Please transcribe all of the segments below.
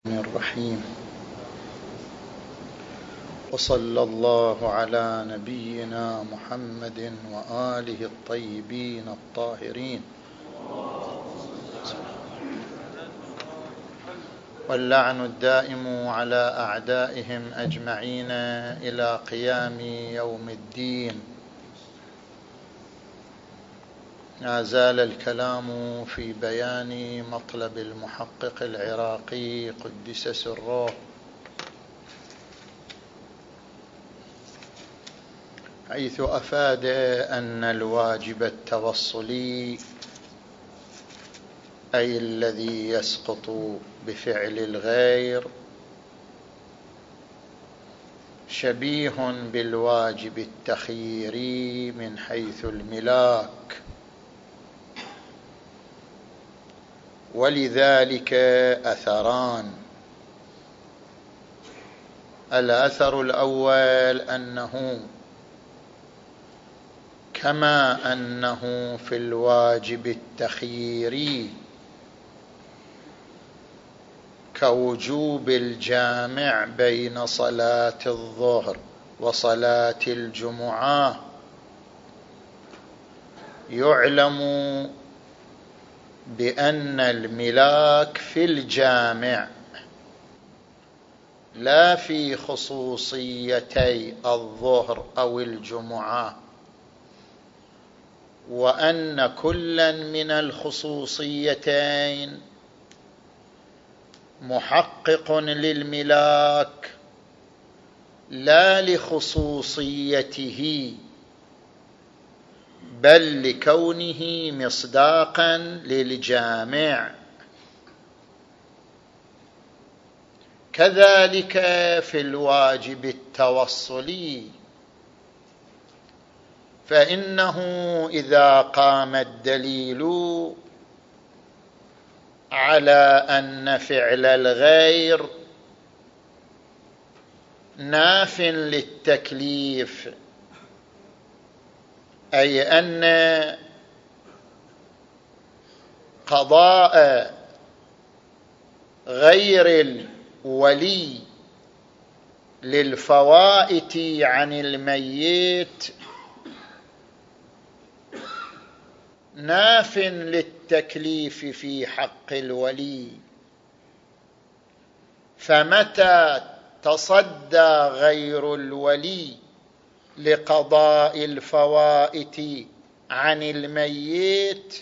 الرحيم. وصلى الله على نبينا محمد وآله الطيبين الطاهرين، واللعن الدائم على أعدائهم أجمعين إلى قيام يوم الدين. ما زال الكلام في بيان مطلب المحقق العراقي قدس سره، حيث أفاد أن الواجب التوصلي، أي الذي يسقط بفعل الغير، شبيه بالواجب التخييري من حيث الملاك، ولذلك أثران. الأثر الأول أنه كما أنه في الواجب التخييري كوجوب الجامع بين صلاة الظهر وصلاة الجمعة، يعلم بأن الملاك في الجامع لا في خصوصيتي الظهر أو الجمعة، وأن كلا من الخصوصيتين محقق للملاك لا لخصوصيته، بل لكونه مصداقا للجامع. كذلك في الواجب التوصلي، فإنه إذا قام الدليل على أن فعل الغير ناف للتكليف، أي أن قضاء غير الولي للفوائت عن الميت ناف للتكليف في حق الولي، فمتى تصدى غير الولي لقضاء الفوائت عن الميت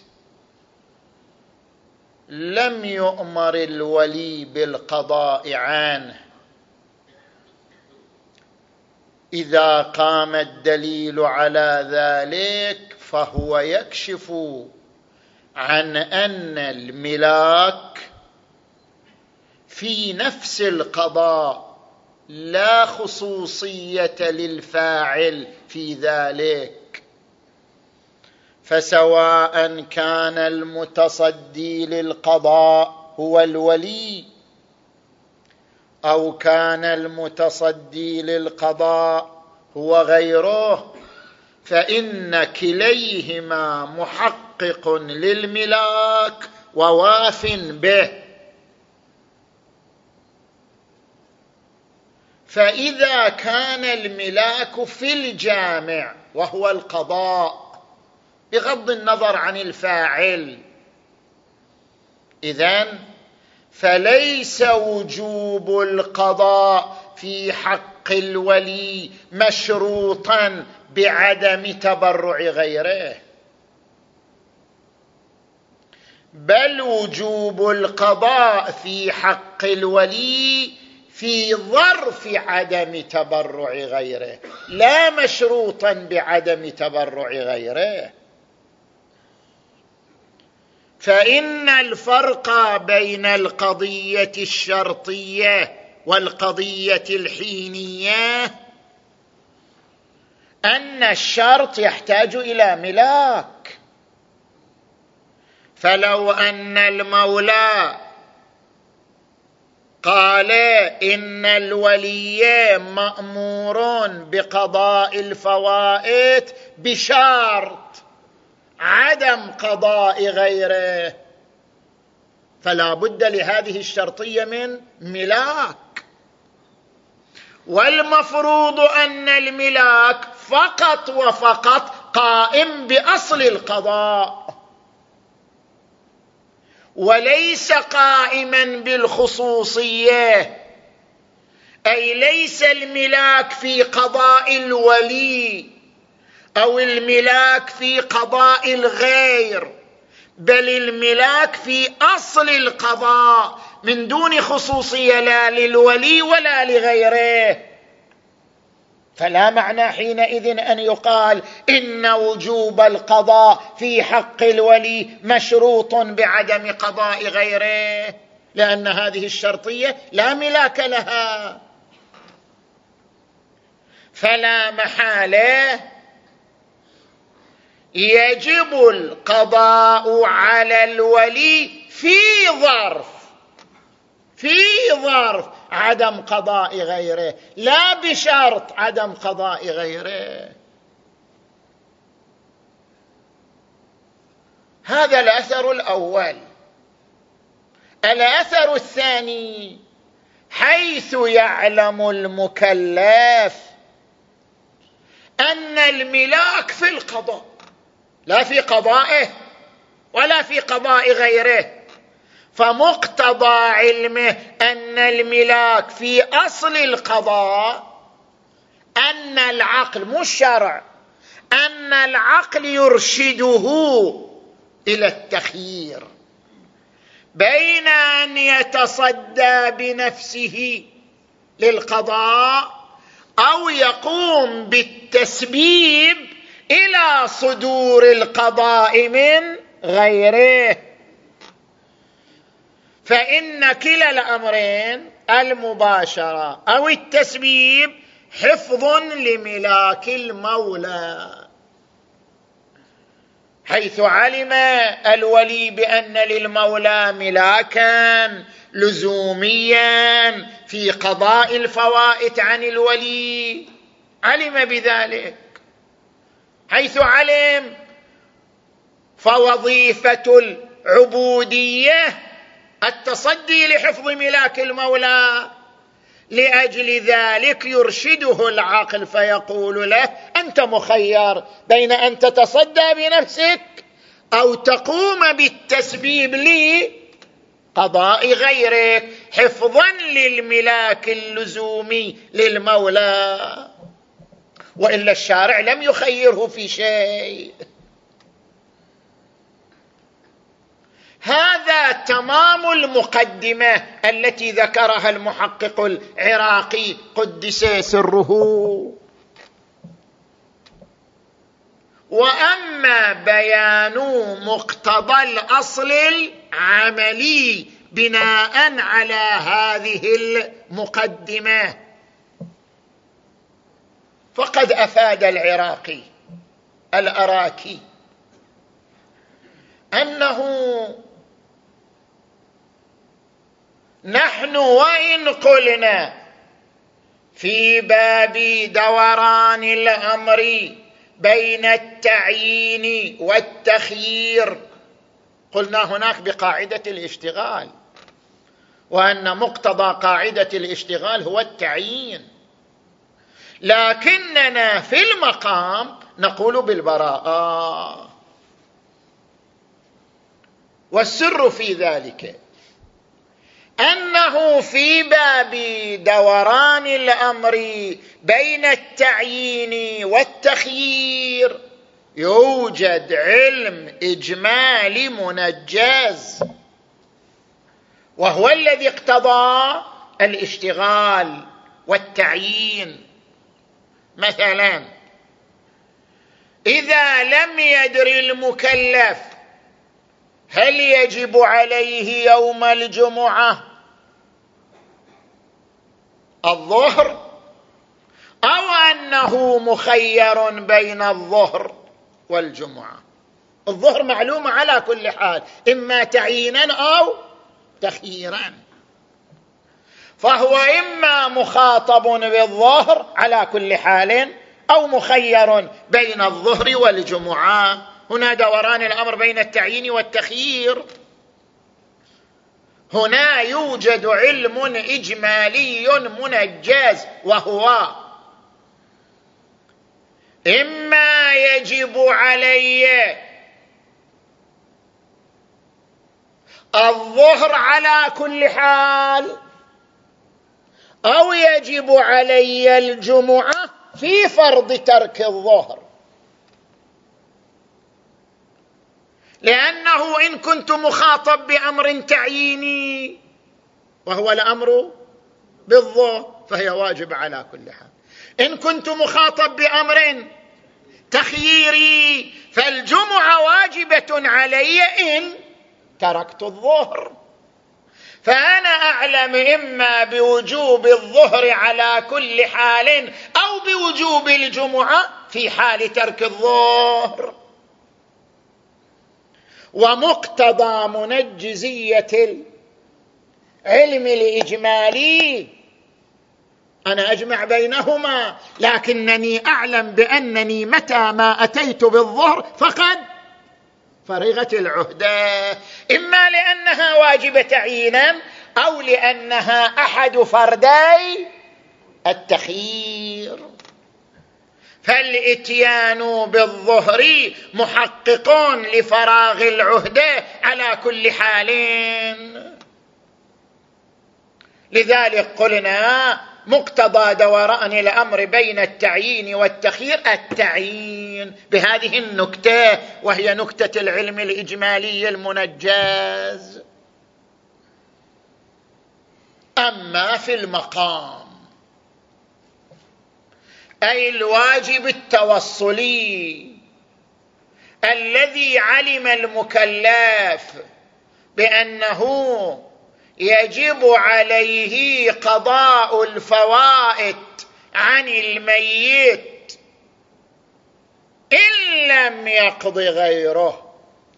لم يؤمر الولي بالقضاء عنه. إذا قام الدليل على ذلك فهو يكشف عن أن الملاك في نفس القضاء لا خصوصية للفاعل في ذلك، فسواء كان المتصدي للقضاء هو الولي أو كان المتصدي للقضاء هو غيره، فإن كليهما محقق للملاك وواف به. فإذا كان الملاك في الجامع وهو القضاء بغض النظر عن الفاعل، إذن فليس وجوب القضاء في حق الولي مشروطا بعدم تبرع غيره، بل وجوب القضاء في حق الولي في ظرف عدم تبرع غيره، لا مشروطا بعدم تبرع غيره. فإن الفرق بين القضية الشرطية والقضية الحينية أن الشرط يحتاج إلى ملاك، فلو أن المولى قال إن الولي مأمور بقضاء الفوائت بشرط عدم قضاء غيره، فلا بد لهذه الشرطية من ملاك، والمفروض أن الملاك فقط وفقط قائم بأصل القضاء، وليس قائما بالخصوصية، أي ليس الملاك في قضاء الولي أو الملاك في قضاء الغير، بل الملاك في أصل القضاء من دون خصوصية لا للولي ولا لغيره. فلا معنى حينئذ أن يقال إن وجوب القضاء في حق الولي مشروط بعدم قضاء غيره، لأن هذه الشرطية لا ملاك لها. فلا محالة يجب القضاء على الولي في ظرف عدم قضاء غيره، لا بشرط عدم قضاء غيره. هذا الأثر الأول. الأثر الثاني: حيث يعلم المكلف أن الملاك في القضاء، لا في قضائه ولا في قضاء غيره، فمقتضى علمه أن الملاك في أصل القضاء أن العقل، مو الشرع، أن العقل يرشده إلى التخيير بين أن يتصدى بنفسه للقضاء أو يقوم بالتسبيب إلى صدور القضاء من غيره. فإن كلا الأمرين، المباشرة أو التسبيب، حفظ لملاك المولى، حيث علم الولي بأن للمولى ملاكا لزوميا في قضاء الفوائت عن الولي، علم بذلك. حيث علم، فوظيفة العبودية التصدي لحفظ ملاك المولى، لأجل ذلك يرشده العقل فيقول له: أنت مخير بين أن تتصدى بنفسك أو تقوم بالتسبيب لقضاء غيرك، حفظا للملاك اللزومي للمولى، وإلا الشارع لم يخيره في شيء. هذا تمام المقدمة التي ذكرها المحقق العراقي قدس سره. وأما بيان مقتضى الأصل العملي بناء على هذه المقدمة، فقد أفاد العراقي الأراكي أنه نحن وإن قلنا في باب دوران الأمر بين التعيين والتخيير، قلنا هناك بقاعدة الاشتغال، وأن مقتضى قاعدة الاشتغال هو التعيين، لكننا في المقام نقول بالبراءة. والسر في ذلك أنه في باب دوران الأمر بين التعيين والتخيير يوجد علم إجمالي منجز، وهو الذي اقتضى الاشتغال والتعيين. مثلا إذا لم يدر المكلف هل يجب عليه يوم الجمعة الظهر، أو أنه مخير بين الظهر والجمعة، الظهر معلومة على كل حال، إما تعيينا أو تخييرا، فهو إما مخاطب بالظهر على كل حال أو مخير بين الظهر والجمعة. هنا دوران الأمر بين التعيين والتخيير. هنا يوجد علم إجمالي منجز، وهو إما يجب علي الظهر على كل حال، أو يجب علي الجمعة في فرض ترك الظهر. لأنه إن كنت مخاطب بأمر تعييني وهو الأمر بالظهر فهي واجب على كل حال. إن كنت مخاطب بأمر تخييري فالجمعة واجبة علي إن تركت الظهر. فأنا أعلم إما بوجوب الظهر على كل حال أو بوجوب الجمعة في حال ترك الظهر. ومقتضى منجزية العلم الإجمالي أنا أجمع بينهما، لكنني أعلم بأنني متى ما أتيت بالظهر فقد فرغت العهدة، إما لأنها واجبة تعيينا أو لأنها أحد فردي التخيير. فالإتيان بالظهر محقق لفراغ العهدة على كل حال. لذلك قلنا مقتضى دوران الأمر بين التعيين والتخيير التعيين بهذه النكتة، وهي نكتة العلم الإجمالي المنجز. أما في المقام أي الواجب التوصلي الذي علم المكلف بأنه يجب عليه قضاء الفوائت عن الميت إن لم يقض غيره،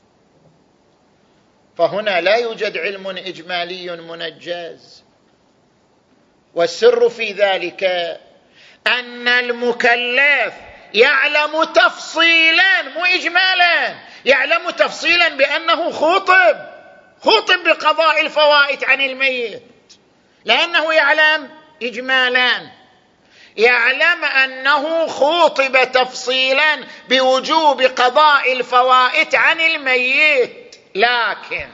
فهنا لا يوجد علم إجمالي منجز. والسر في ذلك أن المكلف يعلم تفصيلا مو إجمالا، يعلم تفصيلا بأنه خطب بقضاء الفوائت عن الميت، لأنه يعلم إجمالا، يعلم أنه خطب تفصيلا بوجوب قضاء الفوائت عن الميت. لكن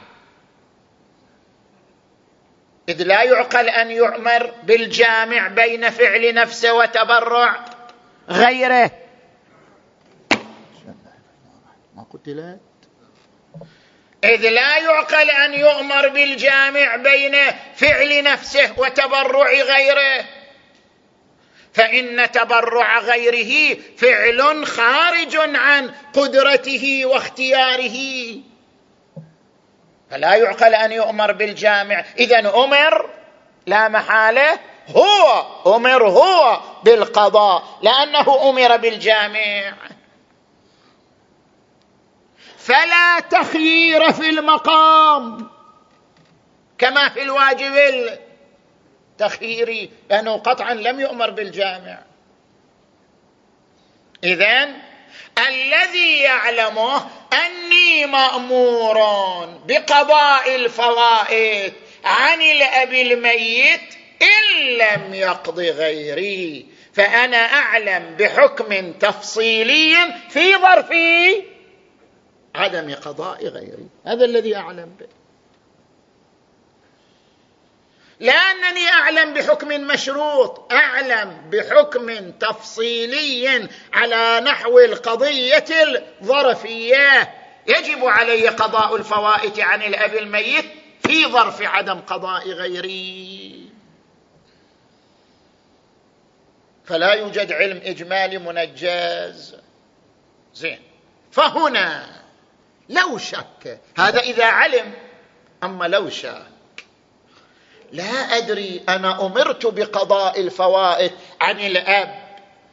إذ لا يعقل أن يؤمر بالجامع بين فعل نفسه وتبرع غيره. ما قتلت؟ إذ لا يعقل أن يؤمر بالجامع بين فعل نفسه وتبرع غيره، فإن تبرع غيره فعل خارج عن قدرته واختياره، فلا يعقل أن يؤمر بالجامع. إذن أمر لا محالة هو بالقضاء لأنه أمر بالجامع. فلا تخيير في المقام كما في الواجب التخييري، لأنه قطعا لم يؤمر بالجامع. إذن الذي يعلمه أني مأمور بقضاء الفوائد عن الأب الميت إن لم يقض غيري، فأنا أعلم بحكم تفصيلي في ظرف عدم قضاء غيري. هذا الذي أعلم به، لأنني أعلم بحكم مشروط، أعلم بحكم تفصيلي على نحو القضية الظرفية، يجب علي قضاء الفوائت عن الأب الميت في ظرف عدم قضاء غيري. فلا يوجد علم إجمالي منجز. زين، فهنا لو شك، هذا إذا علم، أما لو شك لا أدري، أنا أمرت بقضاء الفوائد عن الأب،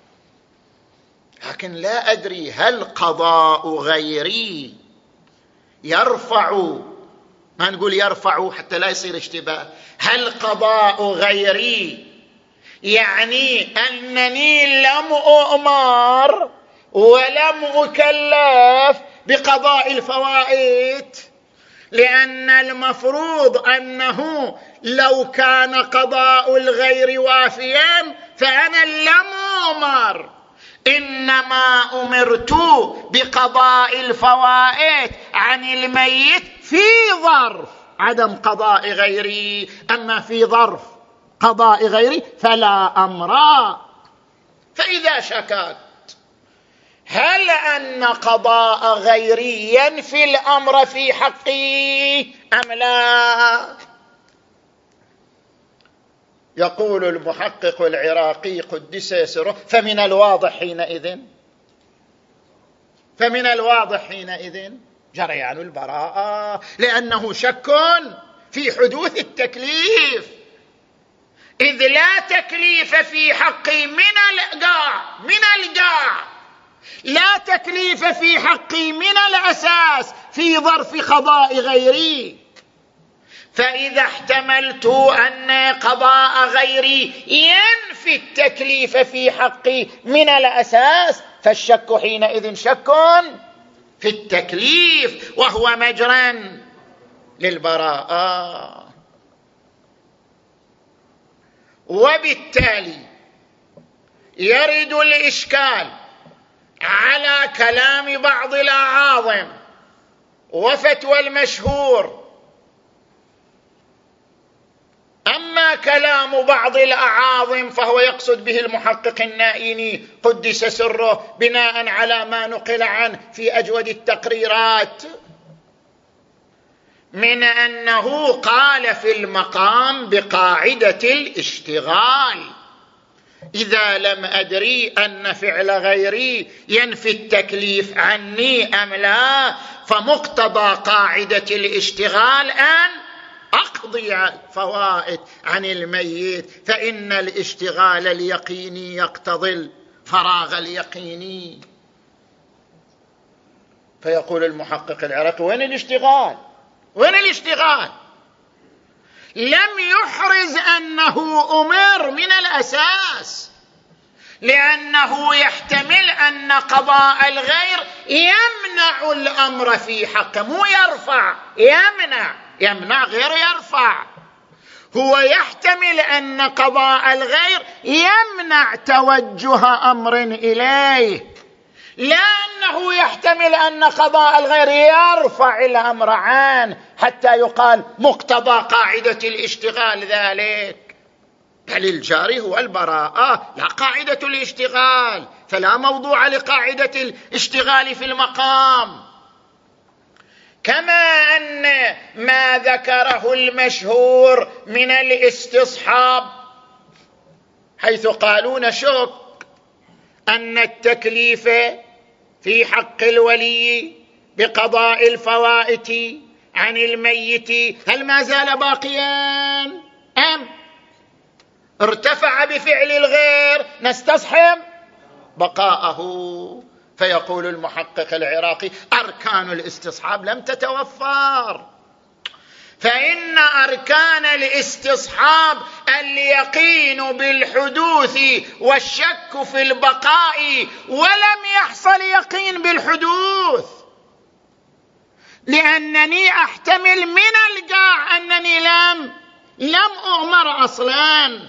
لكن لا أدري هل قضاء غيري يرفع، ما نقول يرفع حتى لا يصير اشتباه، هل قضاء غيري يعني أنني لم أؤمر ولم أكلف بقضاء الفوائد، لأن المفروض أنه لو كان قضاء الغير وافيا فأنا لم أمر، إنما أمرت بقضاء الفوائد عن الميت في ظرف عدم قضاء غيري، أما في ظرف قضاء غيري فلا أمر. فإذا شككت هل أن قضاء غيري ينفي الأمر في حقي أم لا؟ يقول المحقق العراقي قدس سره: فمن الواضح حينئذ جريان البراءة، لأنه شك في حدوث التكليف، إذ لا تكليف في حقي من الجاع، لا تكليف في حقي من الأساس في ظرف قضاء غيري. فإذا احتملت أن قضاء غيري ينفي التكليف في حقي من الأساس، فالشك حينئذ شك في التكليف، وهو مجرى للبراءة. وبالتالي يرد الإشكال على كلام بعض الأعاظم وفتوى المشهور. أما كلام بعض الأعاظم فهو يقصد به المحقق النائيني قدس سره بناء على ما نقل عنه في أجود التقريرات، من أنه قال في المقام بقاعدة الاشتغال: إذا لم أدري أن فعل غيري ينفي التكليف عني أم لا، فمقتضى قاعدة الاشتغال أن أقضي الفوائد عن الميت، فإن الاشتغال اليقيني يقتضي الفراغ اليقيني. فيقول المحقق العراقي: وين الاشتغال؟ لم يحرز أنه أمر من الأساس، لأنه يحتمل أن قضاء الغير يمنع الأمر في حقه، مو يرفع، يمنع غير يرفع. هو يحتمل أن قضاء الغير يمنع توجه أمر إليه، لا أنه يحتمل أن قضاء الغير يرفع الأمر عنه حتى يقال مقتضى قاعدة الاشتغال ذلك. بل الجاري هو البراءة لا قاعدة الاشتغال، فلا موضوع لقاعدة الاشتغال في المقام. كما أن ما ذكره المشهور من الاستصحاب، حيث قالوا نشك أن التكليف في حق الولي بقضاء الفوائت عن الميت هل ما زال باقيا أم ارتفع بفعل الغير، نستصحب بقاءه. فيقول المحقق العراقي: أركان الاستصحاب لم تتوفر، فإن أركان الاستصحاب اليقين بالحدوث والشك في البقاء، ولم يحصل يقين بالحدوث، لأنني أحتمل من الجاع أنني لم أؤمر أصلا.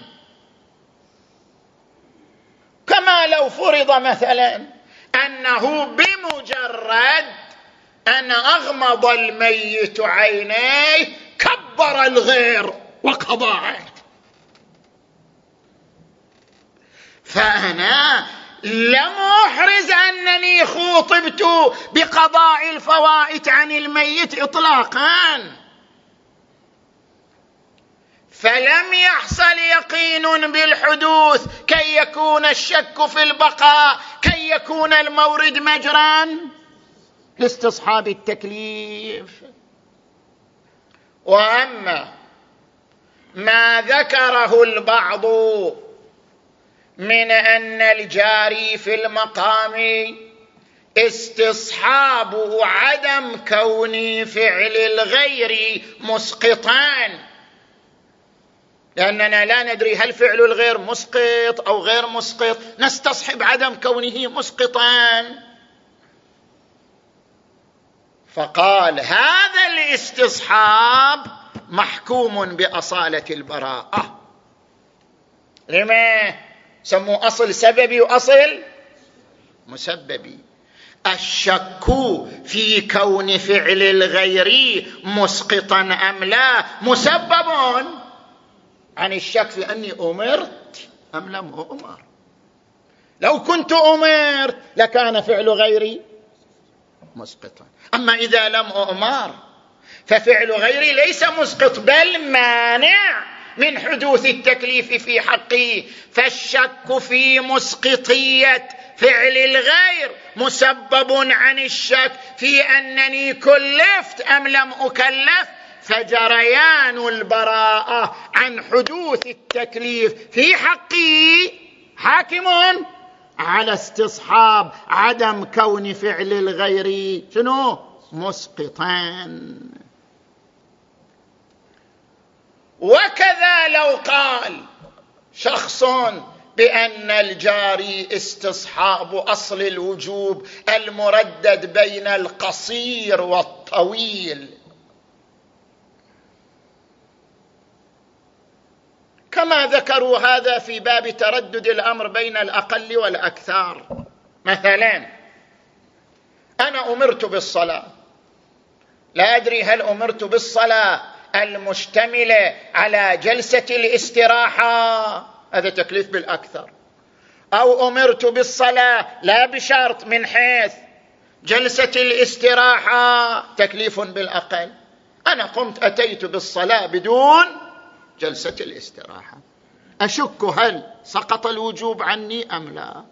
كما لو فرض مثلا أنه بمجرد أن أغمض الميت عينيه كبر الغير وقضى عنه، فأنا لم أحرز أنني خوطبت بقضاء الفوائت عن الميت إطلاقا، فلم يحصل يقين بالحدوث كي يكون الشك في البقاء، كي يكون المورد مجرا لاستصحاب التكليف. وأما ما ذكره البعض من أن الجاري في المقام استصحاب عدم كون فعل الغير مسقطا، لأننا لا ندري هل فعل الغير مسقط أو غير مسقط، نستصحب عدم كونه مسقطا. فقال هذا الاستصحاب محكوم بأصالة البراءة. لما سموه أصل سببي وأصل مسببي؟ الشك في كون فعل الغير مسقطا أم لا مسبب عن الشك في أني أمرت أم لم أؤمر. لو كنت أمرت لكان فعل غيري مسقطا، أما إذا لم أؤمر ففعل غيري ليس مسقط بل مانع من حدوث التكليف في حقي. فالشك في مسقطية فعل الغير مسبب عن الشك في أنني كلفت أم لم أكلف، فجريان البراءة عن حدوث التكليف في حقي حاكم على استصحاب عدم كون فعل الغير شنو مسقطان. وكذا لو قال شخص بأن الجاري استصحاب أصل الوجوب المردد بين القصير والطويل، كما ذكروا هذا في باب تردد الأمر بين الأقل والأكثر. مثلا أنا أمرت بالصلاة، لا أدري هل أمرت بالصلاة المشتملة على جلسة الاستراحة، هذا تكليف بالأكثر، أو أمرت بالصلاة لا بشرط من حيث جلسة الاستراحة، تكليف بالأقل. أنا قمت أتيت بالصلاة بدون جلسة الاستراحة، أشك هل سقط الوجوب عني أم لا؟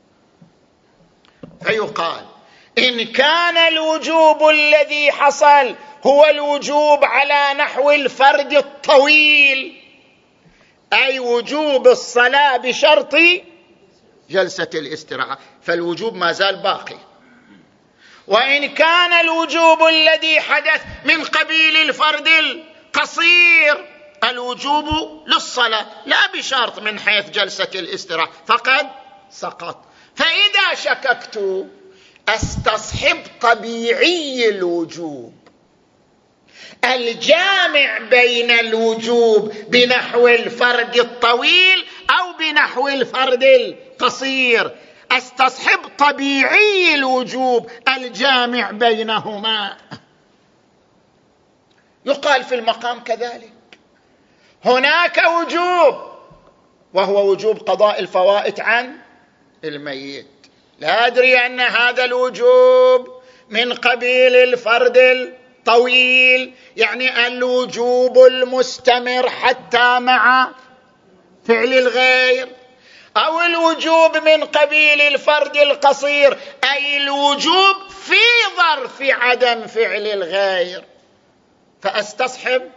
فيقال إن كان الوجوب الذي حصل هو الوجوب على نحو الفرد الطويل، أي وجوب الصلاة بشرط جلسة الاستراحة، فالوجوب ما زال باقي. وإن كان الوجوب الذي حدث من قبيل الفرد القصير الوجوب للصلاة لا بشرط من حيث جلسة الاستراحة فقد سقط. فإذا شككت استصحب طبيعي الوجوب الجامع بين الوجوب بنحو الفرد الطويل أو بنحو الفرد القصير، استصحب طبيعي الوجوب الجامع بينهما. يقال في المقام كذلك هناك وجوب وهو وجوب قضاء الفوائت عن الميت، لا أدري أن هذا الوجوب من قبيل الفرد الطويل، يعني الوجوب المستمر حتى مع فعل الغير، أو الوجوب من قبيل الفرد القصير أي الوجوب في ظرف عدم فعل الغير، فأستصحب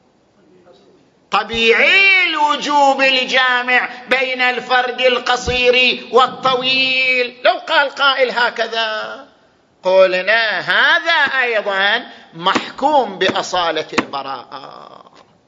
طبيعي الوجوب الجامع بين الفرد القصير والطويل. لو قال قائل هكذا قلنا هذا أيضا محكوم بأصالة البراءة،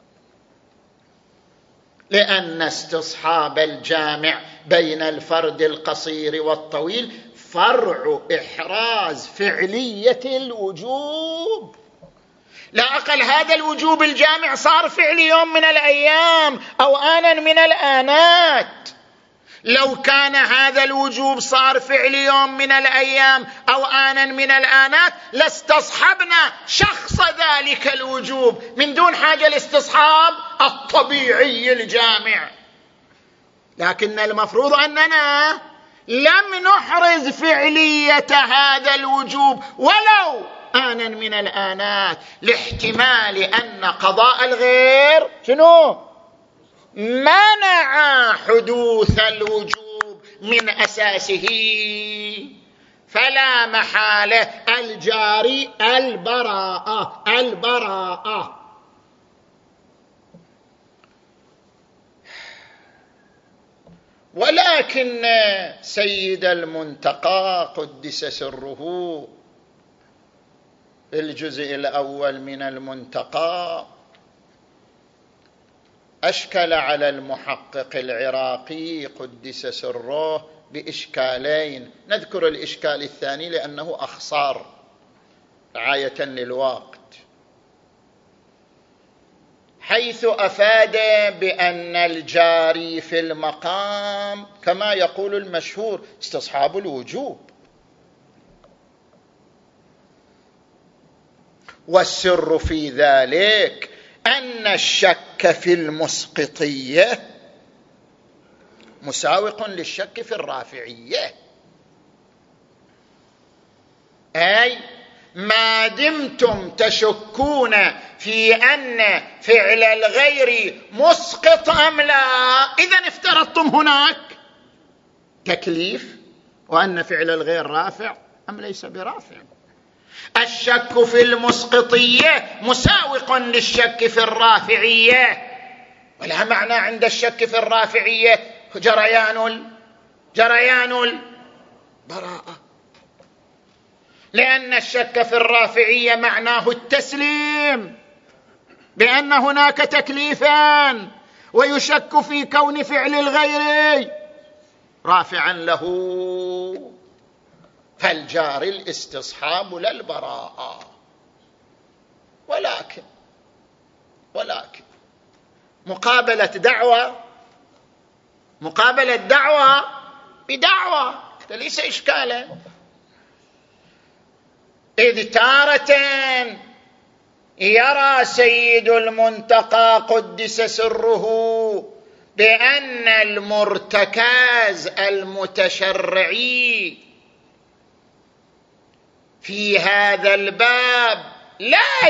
لأن استصحاب الجامع بين الفرد القصير والطويل فرع إحراز فعلية الوجوب. لا أقل هذا الوجوب الجامع صار فعل يوم من الأيام أو آنا من الآنات. لو كان هذا الوجوب صار فعل يوم من الأيام أو آنا من الآنات لاستصحبنا شخص ذلك الوجوب من دون حاجة لاستصحاب الطبيعي الجامع. لكن المفروض أننا لم نحرز فعلية هذا الوجوب ولو آنا من الآنات، لاحتمال أن قضاء الغير شنو منع حدوث الوجوب من أساسه، فلا محالة الجاري البراءة. ولكن سيد المنتقى قدس سره في الجزء الأول من المنتقى أشكل على المحقق العراقي قدس سره بإشكالين، نذكر الإشكال الثاني لأنه أخصر. رعاية للوقت، حيث أفاد بأن الجاري في المقام كما يقول المشهور استصحاب الوجوب، والسر في ذلك أن الشك في المسقطية مساوق للشك في الرافعية، أي ما دمتم تشكون في أن فعل الغير مسقط أم لا، إذن افترضتم هناك تكليف وأن فعل الغير رافع أم ليس برافع. الشك في المسقطية مساوق للشك في الرافعية، ولا معنى عند الشك في الرافعية جريان البراءة، لأن الشك في الرافعية معناه التسليم بأن هناك تكليفان، ويشك في كون فعل الغير رافعا له، فالجار الاستصحاب لا البراءة. ولكن مقابلة دعوة بدعوة ليس إشكالا، إذ تارة يرى سيد المنتقى قدس سره بأن المرتكز المتشرعي في هذا الباب لا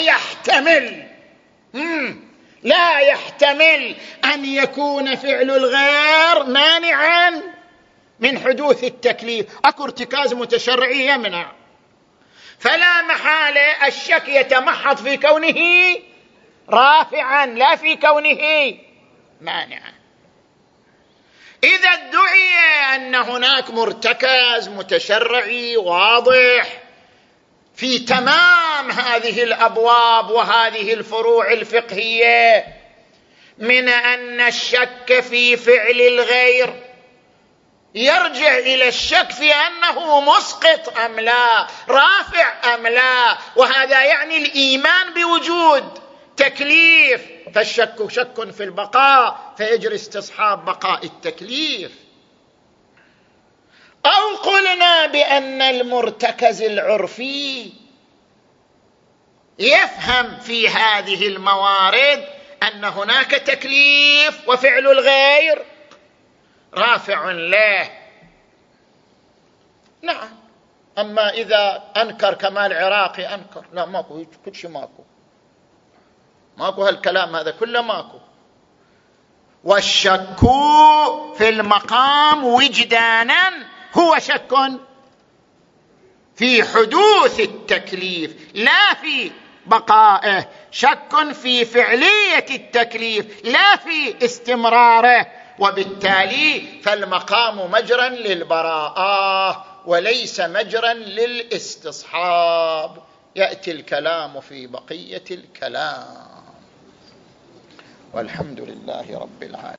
يحتمل أن يكون فعل الغير مانعا من حدوث التكليف، أكو ارتكاز متشرعي يمنع، فلا محالة الشك يتمحض في كونه رافعا لا في كونه مانعا. إذا ادعي أن هناك مرتكز متشرعي واضح في تمام هذه الأبواب وهذه الفروع الفقهية من أن الشك في فعل الغير يرجع إلى الشك في أنه مسقط أم لا، رافع أم لا، وهذا يعني الإيمان بوجود تكليف، فالشك شك في البقاء فيجري استصحاب بقاء التكليف. أو قلنا بأن المرتكز العرفي يفهم في هذه الموارد أن هناك تكليف وفعل الغير رافع له، نعم. أما إذا أنكر كمال عراقي أنكر، لا ماكو كل شيء، ماكو هالكلام هذا كله ماكو. والشك في المقام وجدانا هو شك في حدوث التكليف لا في بقائه، شك في فعلية التكليف لا في استمراره، وبالتالي فالمقام مجرى للبراءة وليس مجرى للاستصحاب. يأتي الكلام في بقية الكلام، والحمد لله رب العالمين.